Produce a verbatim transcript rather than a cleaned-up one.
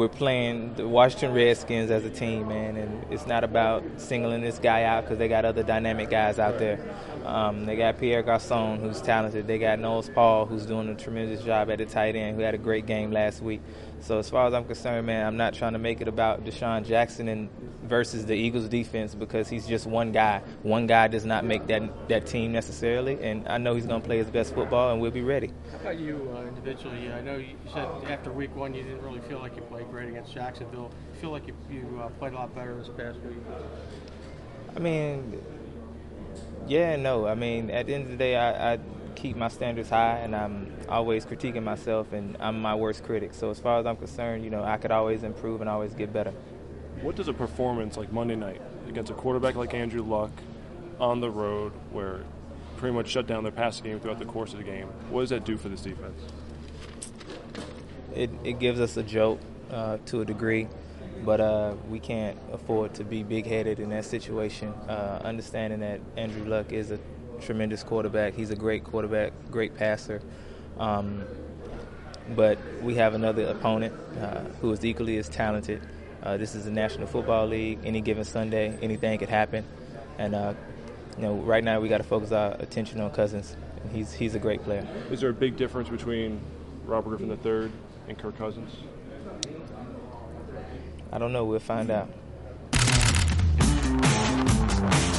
we're playing the Washington Redskins as a team, man, and it's not about singling this guy out because they got other dynamic guys out there. Um, they got Pierre Garçon, who's talented. They got Knowles Paul, who's doing a tremendous job at the tight end, who had a great game last week. So as far as I'm concerned, man, I'm not trying to make it about Deshaun Jackson and versus the Eagles defense because he's just one guy. One guy does not make that that team necessarily, and I know he's going to play his best football, and we'll be ready. How about you uh, individually? I know you said after week one you didn't really feel like you played great against Jacksonville. You feel like you, you uh, played a lot better this past week? I mean, yeah and no. I mean, at the end of the day, I, I keep my standards high, and I'm always critiquing myself, and I'm my worst critic. So as far as I'm concerned, you know, I could always improve and always get better. What does a performance like Monday night against a quarterback like Andrew Luck on the road where pretty much shut down their passing game throughout the course of the game, what does that do for this defense? It, it gives us a jolt uh, to a degree, but uh, we can't afford to be big-headed in that situation, uh, understanding that Andrew Luck is a tremendous quarterback. He's a great quarterback, great passer. Um, but we have another opponent uh, who is equally as talented. Uh, this is the National Football League. Any given Sunday, anything could happen. And, uh, you know, right now we got to focus our attention on Cousins. And he's he's a great player. Is there a big difference between Robert Griffin the third and Kirk Cousins? I don't know. We'll find out.